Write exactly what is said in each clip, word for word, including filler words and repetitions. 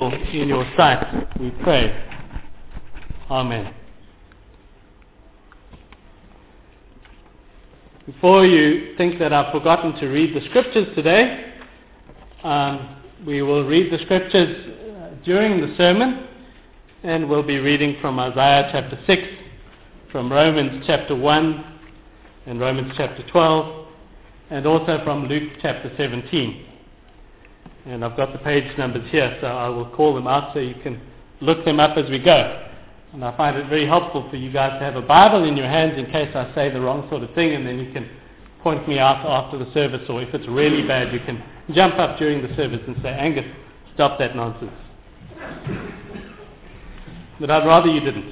acceptable in your sight, we pray. Amen. Before you think that I've forgotten to read the scriptures today, um, we will read the scriptures uh, during the sermon, and we'll be reading from Isaiah chapter six, from Romans chapter one, and Romans chapter twelve, and also from Luke chapter seventeen. And I've got the page numbers here, so I will call them out so you can look them up as we go. And I find it very helpful for you guys to have a Bible in your hands in case I say the wrong sort of thing, and then you can point me out after the service, or if it's really bad, you can jump up during the service and say, Angus, stop that nonsense. But I'd rather you didn't.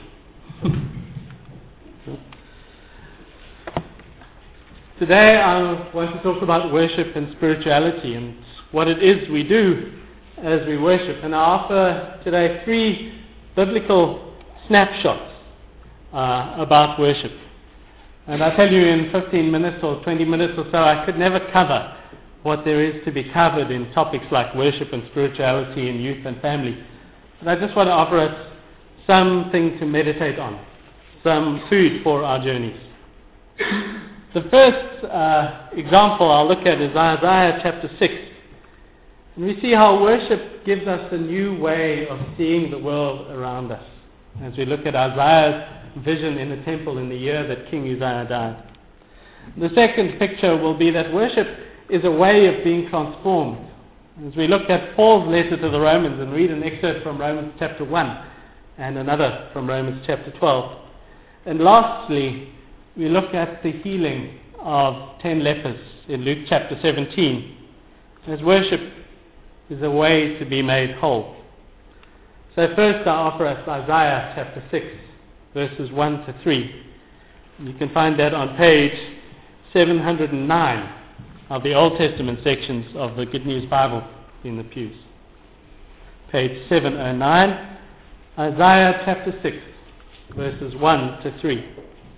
Today I want to talk about worship and spirituality and what it is we do as we worship. And I offer today three biblical snapshots uh, about worship. And I tell you, in fifteen minutes or twenty minutes or so, I could never cover what there is to be covered in topics like worship and spirituality and youth and family. But I just want to offer us something to meditate on, some food for our journeys. The first uh, example I'll look at is Isaiah chapter six. And we see how worship gives us a new way of seeing the world around us, as we look at Isaiah's vision in the temple in the year that King Uzziah died. The second picture will be that worship is a way of being transformed. As we look at Paul's letter to the Romans and read an excerpt from Romans chapter one and another from Romans chapter twelve. And lastly, we look at the healing of ten lepers in Luke chapter seventeen, as worship is a way to be made whole. So first I offer us Isaiah chapter six, verses one to three. You can find that on page seven hundred nine of the Old Testament sections of the Good News Bible in the pews. Page seven oh nine, Isaiah chapter six, verses one to three.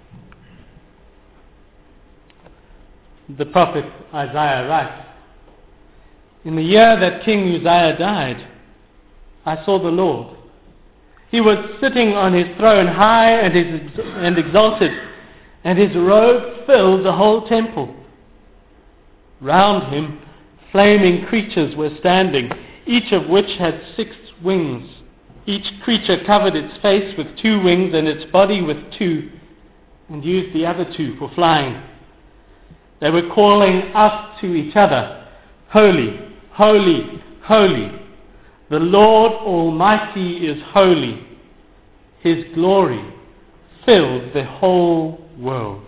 The prophet Isaiah writes, "In the year that King Uzziah died, I saw the Lord. He was sitting on his throne high and, his, and exalted, and his robe filled the whole temple. Round him, flaming creatures were standing, each of which had six wings. Each creature covered its face with two wings and its body with two, and used the other two for flying. They were calling out to each other, 'Holy, holy, holy. The Lord Almighty is holy. His glory fills the whole world.'"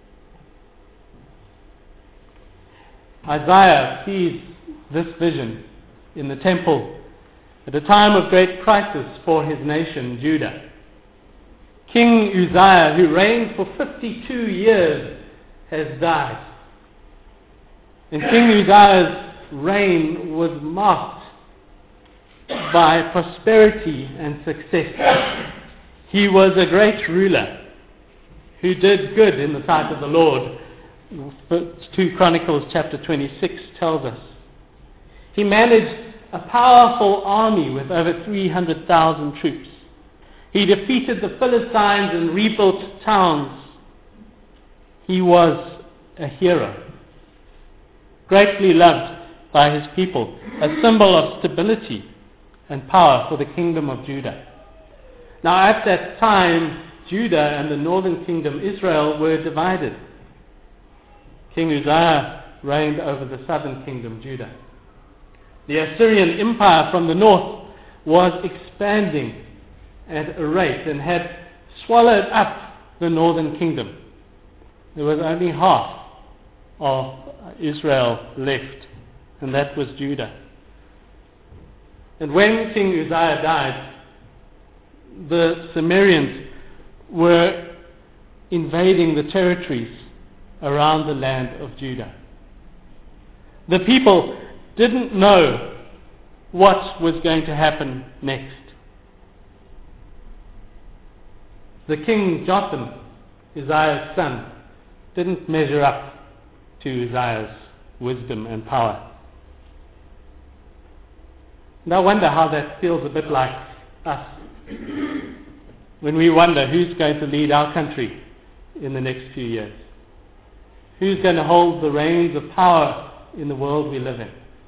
Isaiah sees this vision in the temple at a time of great crisis for his nation, Judah. King Uzziah, who reigned for fifty-two years, has died. And King Uzziah's reign was marked by prosperity and success. He was a great ruler who did good in the sight of the Lord. Second Chronicles chapter twenty-six tells us. He managed a powerful army with over three hundred thousand troops. He defeated the Philistines and rebuilt towns. He was a hero, greatly loved by his people, a symbol of stability and power for the kingdom of Judah. Now at that time, Judah and the northern kingdom, Israel, were divided. King Uzziah reigned over the southern kingdom, Judah. The Assyrian Empire from the north was expanding at a rate and had swallowed up the northern kingdom. There was only half of Israel left, and that was Judah. And when King Uzziah died, the Sumerians were invading the territories around the land of Judah. The people didn't know what was going to happen next. The king Jotham, Uzziah's son, didn't measure up to Uzziah's wisdom and power. And I wonder how that feels a bit like us. When we wonder who's going to lead our country in the next few years. Who's going to hold the reins of power in the world we live in?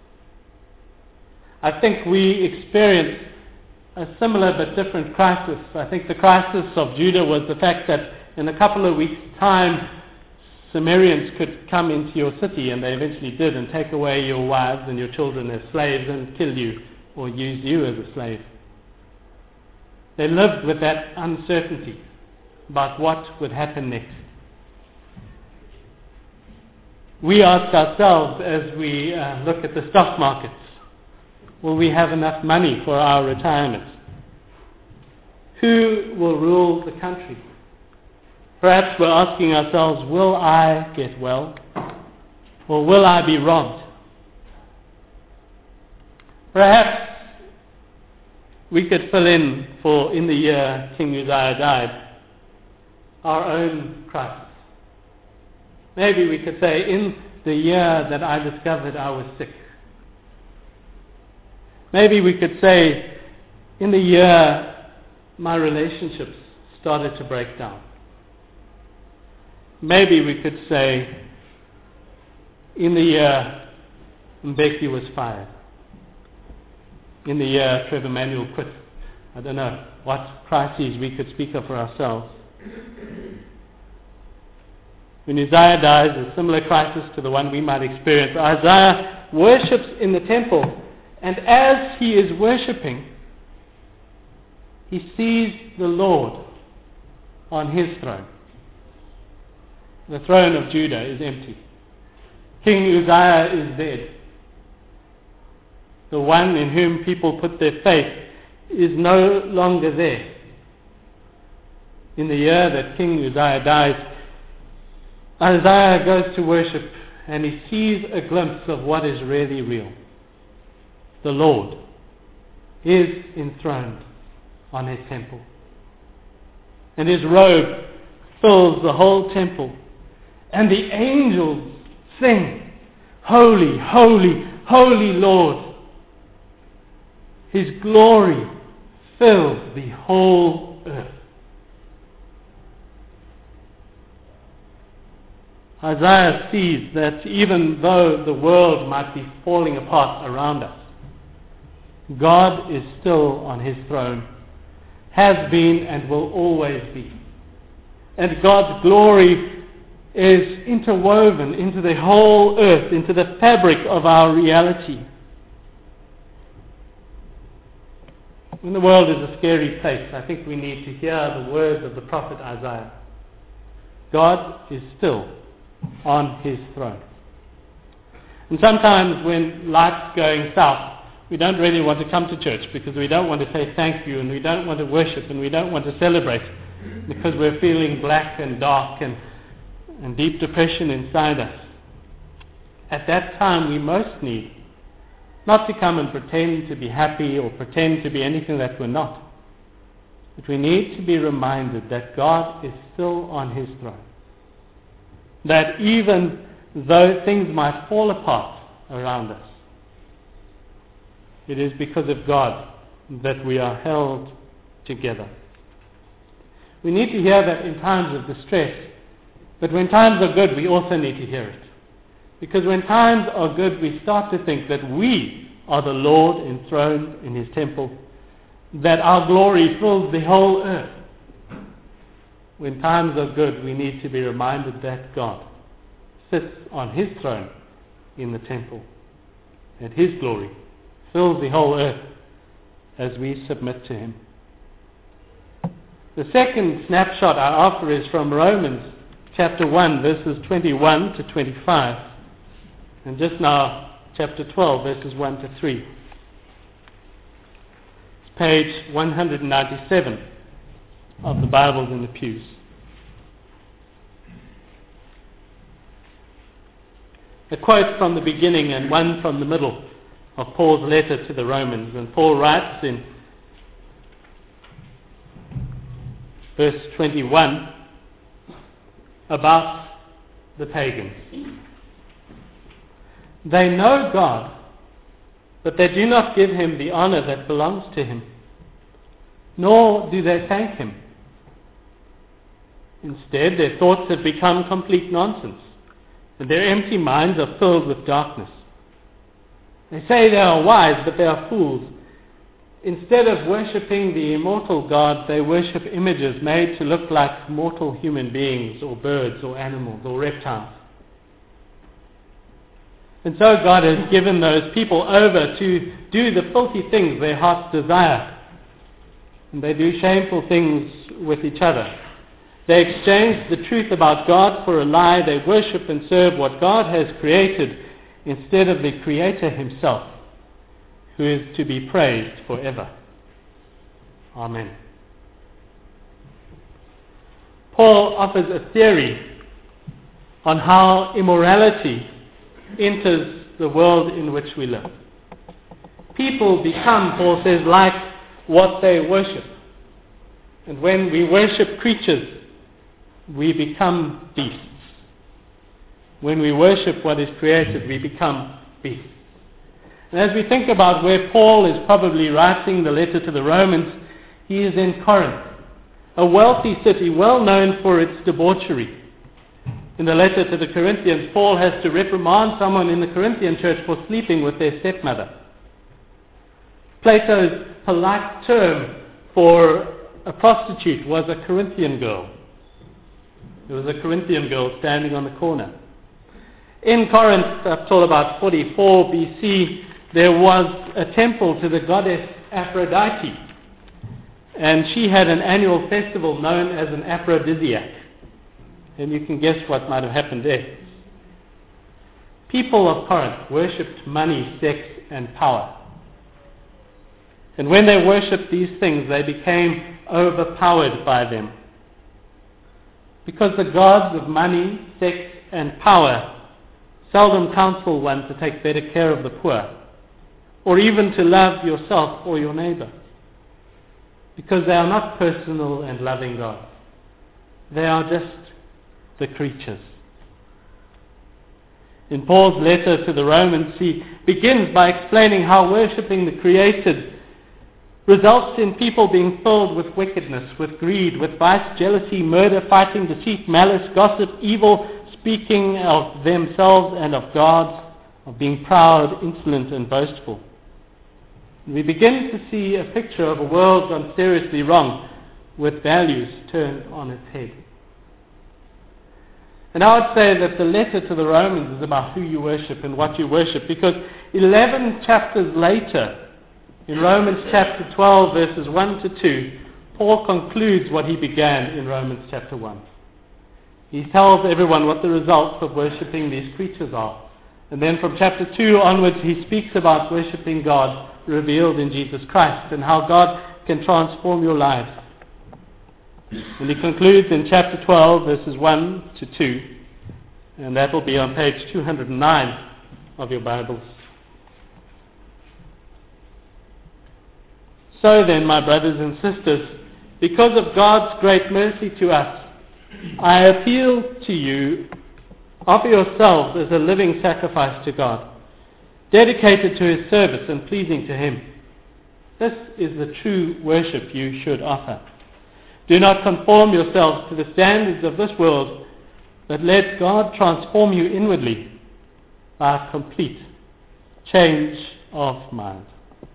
I think we experience a similar but different crisis. I think the crisis of Judah was the fact that in a couple of weeks' time, Sumerians could come into your city, and they eventually did, and take away your wives and your children as slaves and kill you or use you as a slave. They lived with that uncertainty about what would happen next. We ask ourselves as we uh, look at the stock markets, will we have enough money for our retirement? Who will rule the country? Perhaps we're asking ourselves, will I get well? Or will I be robbed? Perhaps we could fill in for, in the year King Uzziah died, our own crisis. Maybe we could say, in the year that I discovered I was sick. Maybe we could say, in the year my relationships started to break down. Maybe we could say, in the year Mbeki was fired. In the year Trevor Manuel quit. I don't know what crises we could speak of for ourselves. When Uzziah dies, a similar crisis to the one we might experience. Isaiah worships in the temple, and as he is worshipping, he sees the Lord on his throne. The throne of Judah is empty. King Uzziah is dead. The one in whom people put their faith is no longer there. In the year that King Uzziah dies, Isaiah goes to worship, and he sees a glimpse of what is really real. The Lord is enthroned on his temple. And his robe fills the whole temple. And the angels sing, "Holy, holy, holy Lord." His glory fills the whole earth. Isaiah sees that even though the world might be falling apart around us, God is still on his throne, has been and will always be. And God's glory is interwoven into the whole earth, into the fabric of our reality. When the world is a scary place, I think we need to hear the words of the prophet Isaiah. God is still on his throne. And sometimes when life's going south, we don't really want to come to church because we don't want to say thank you, and we don't want to worship, and we don't want to celebrate because we're feeling black and dark and, and deep depression inside us. At that time we most need not to come and pretend to be happy or pretend to be anything that we're not. But we need to be reminded that God is still on his throne. That even though things might fall apart around us, it is because of God that we are held together. We need to hear that in times of distress, but when times are good, we also need to hear it. Because when times are good, we start to think that we are the Lord enthroned in his temple, that our glory fills the whole earth. When times are good, we need to be reminded that God sits on his throne in the temple, that his glory fills the whole earth as we submit to him. The second snapshot I offer is from Romans chapter one, verses twenty-one to twenty-five. And just now, chapter twelve, verses one to three. It's page one hundred ninety-seven of the Bibles in the pews. A quote from the beginning and one from the middle of Paul's letter to the Romans. And Paul writes in verse twenty-one about the pagans. They know God, but they do not give him the honor that belongs to him, nor do they thank him. Instead, their thoughts have become complete nonsense, and their empty minds are filled with darkness. They say they are wise, but they are fools. Instead of worshipping the immortal God, they worship images made to look like mortal human beings or birds or animals or reptiles. And so God has given those people over to do the filthy things their hearts desire. And they do shameful things with each other. They exchange the truth about God for a lie. They worship and serve what God has created instead of the Creator himself, who is to be praised forever. Amen. Paul offers a theory on how immorality enters the world in which we live. People become, Paul says, like what they worship. And when we worship creatures, we become beasts. When we worship what is created, we become beasts. And as we think about where Paul is probably writing the letter to the Romans, he is in Corinth, a wealthy city well known for its debauchery. In the letter to the Corinthians, Paul has to reprimand someone in the Corinthian church for sleeping with their stepmother. Plato's polite term for a prostitute was a Corinthian girl. There was a Corinthian girl standing on the corner. In Corinth, up till about forty-four B C, there was a temple to the goddess Aphrodite. And she had an annual festival known as an aphrodisiac. And you can guess what might have happened there. People of Corinth worshipped money, sex, and power. And when they worshipped these things, they became overpowered by them. Because the gods of money, sex, and power seldom counsel one to take better care of the poor, or even to love yourself or your neighbor. Because they are not personal and loving gods. They are just the creatures. In Paul's letter to the Romans, he begins by explaining how worshipping the created results in people being filled with wickedness, with greed, with vice, jealousy, murder, fighting, deceit, malice, gossip, evil, speaking of themselves and of God, of being proud, insolent, and boastful. We begin to see a picture of a world gone seriously wrong, with values turned on its head. And I would say that the letter to the Romans is about who you worship and what you worship, because eleven chapters later, in Romans chapter twelve, verses one to two, Paul concludes what he began in Romans chapter one. He tells everyone what the results of worshipping these creatures are. And then from chapter two onwards, he speaks about worshipping God revealed in Jesus Christ and how God can transform your lives. And he concludes in chapter twelve, verses one to two, and that will be on page two hundred nine of your Bibles. So then, my brothers and sisters, because of God's great mercy to us, I appeal to you, offer yourselves as a living sacrifice to God, dedicated to his service and pleasing to him. This is the true worship you should offer. Do not conform yourselves to the standards of this world, but let God transform you inwardly by a complete change of mind.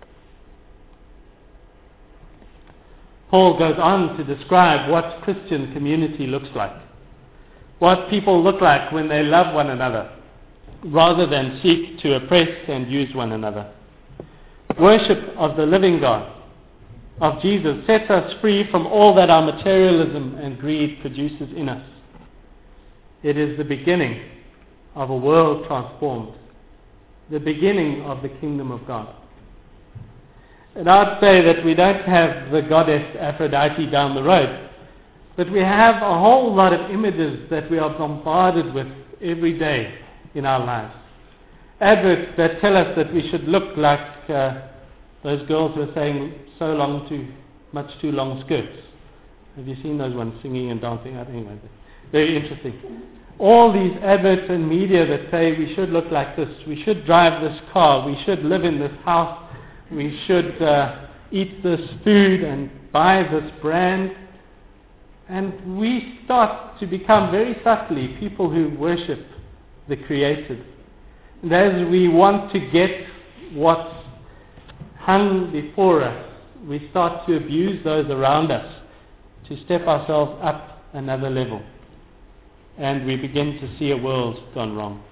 Paul goes on to describe what Christian community looks like, what people look like when they love one another, rather than seek to oppress and use one another. Worship of the living God, of Jesus, sets us free from all that our materialism and greed produces in us. It is the beginning of a world transformed, the beginning of the kingdom of God. And I'd say that we don't have the goddess Aphrodite down the road, but we have a whole lot of images that we are bombarded with every day in our lives. Adverts that tell us that we should look like uh, those girls who are saying so long too, much too long skirts. Have you seen those ones singing and dancing? Anyway, very interesting. all these adverts and media that say we should look like this, we should drive this car, we should live in this house, we should uh, eat this food and buy this brand. And we start to become very subtly people who worship the created. And as we want to get what's hung before us, we start to abuse those around us to step ourselves up another level. And we begin to see a world gone wrong.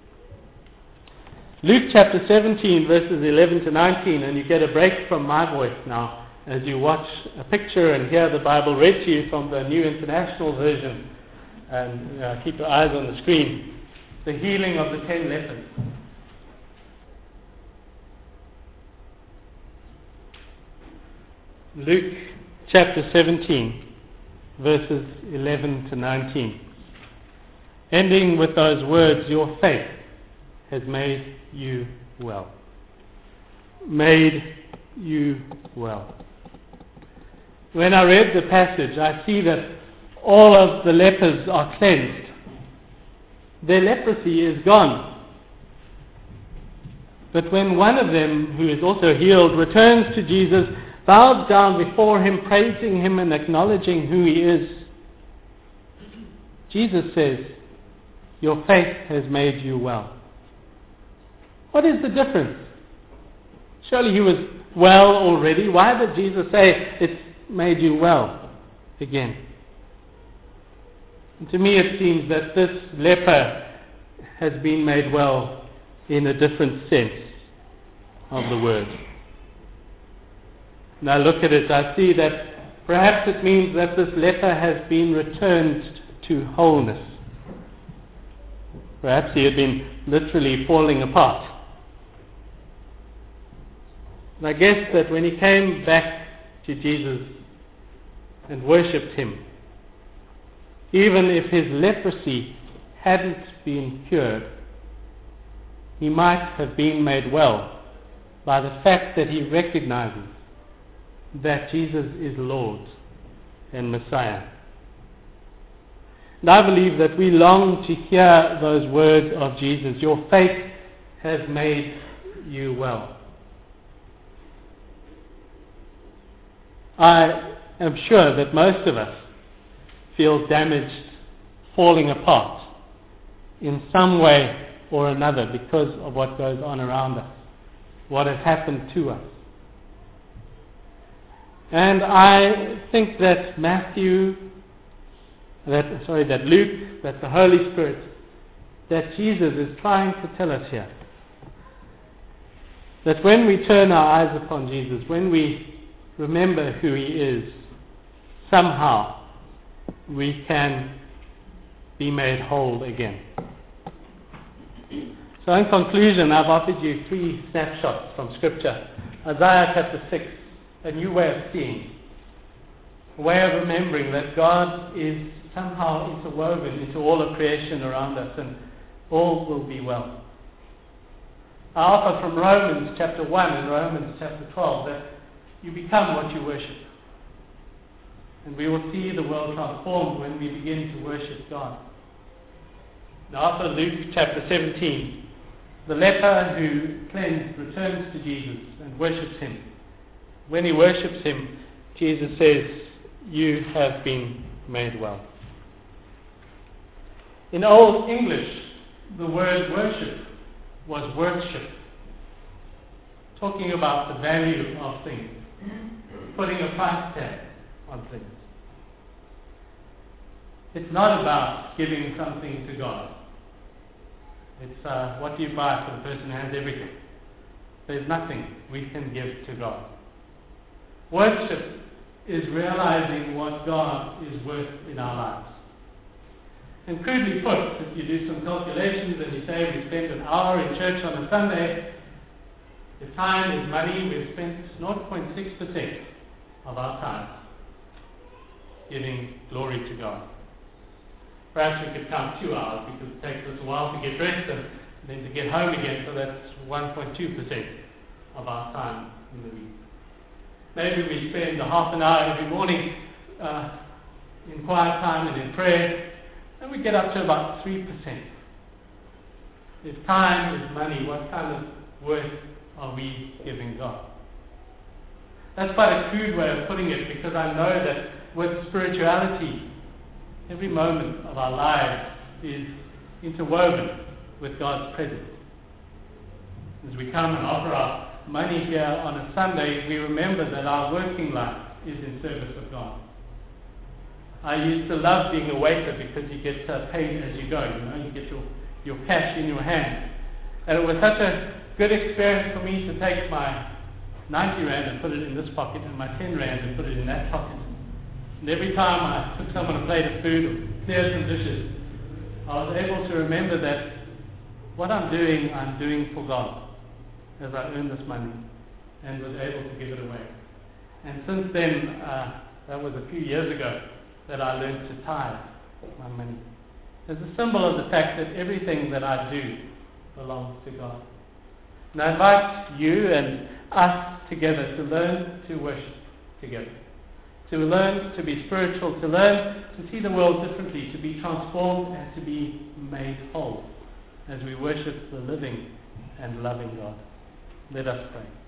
Luke chapter seventeen, verses eleven to nineteen, and you get a break from my voice now as you watch a picture and hear the Bible read to you from the New International Version, and uh, keep your eyes on the screen. The healing of the ten lepers. Luke chapter seventeen, verses eleven to nineteen. Ending with those words, your faith has made you well. Made you well. When I read the passage, I see that all of the lepers are cleansed. Their leprosy is gone. But when one of them, who is also healed, returns to Jesus, bows down before him, praising him and acknowledging who he is, Jesus says, your faith has made you well. What is the difference? Surely he was well already. Why did Jesus say it's made you well again? And to me it seems that this leper has been made well in a different sense of the word. Now look at it, I see that perhaps it means that this leper has been returned to wholeness. Perhaps he had been literally falling apart. And I guess that when he came back to Jesus and worshipped him, even if his leprosy hadn't been cured, he might have been made well by the fact that he recognizes that Jesus is Lord and Messiah. And I believe that we long to hear those words of Jesus, your faith has made you well. I am sure that most of us feel damaged, falling apart in some way or another because of what goes on around us, what has happened to us. And I think that Matthew, that sorry, that Luke, that the Holy Spirit, that Jesus is trying to tell us here, that when we turn our eyes upon Jesus, when we remember who he is, somehow we can be made whole again. So in conclusion, I've offered you three snapshots from Scripture. Isaiah chapter six, a new way of seeing, a way of remembering that God is somehow interwoven into all of creation around us and all will be well. I offer from Romans chapter one and Romans chapter twelve that you become what you worship. And we will see the world transformed when we begin to worship God. Now after Luke chapter seventeen, the leper who cleansed returns to Jesus and worships him. When he worships him, Jesus says, you have been made well. In Old English, the word worship was worship, talking about the value of things, putting a price tag on things. It's not about giving something to God. It's uh, what do you buy for the person who has everything. There's nothing we can give to God. Worship is realizing what God is worth in our lives. And crudely put, if you do some calculations and you say we spend an hour in church on a Sunday, if time is money, we've spent zero point six percent of our time giving glory to God. Perhaps we could count two hours because it takes us a while to get dressed and then to get home again, so that's one point two percent of our time in the week. Maybe we spend a half an hour every morning uh, in quiet time and in prayer, and we get up to about three percent. If time is money, what kind of worth are we giving God? That's quite a crude way of putting it, because I know that with spirituality, every moment of our lives is interwoven with God's presence. As we come and offer our money here on a Sunday, we remember that our working life is in service of God. I used to love being a waiter because you get uh, paid as you go. You know, you get your, your cash in your hand. And it was such a good experience for me to take my ninety rand and put it in this pocket, and my ten rand and put it in that pocket. And every time I took someone a plate of food or cleared some dishes, I was able to remember that what I'm doing, I'm doing for God as I earn this money, and was able to give it away. And since then, uh, that was a few years ago, that I learned to tithe my money. As a symbol of the fact that everything that I do belongs to God. And I invite you and us together to learn to worship together, to learn to be spiritual, to learn to see the world differently, to be transformed and to be made whole as we worship the living and loving God. Let us pray.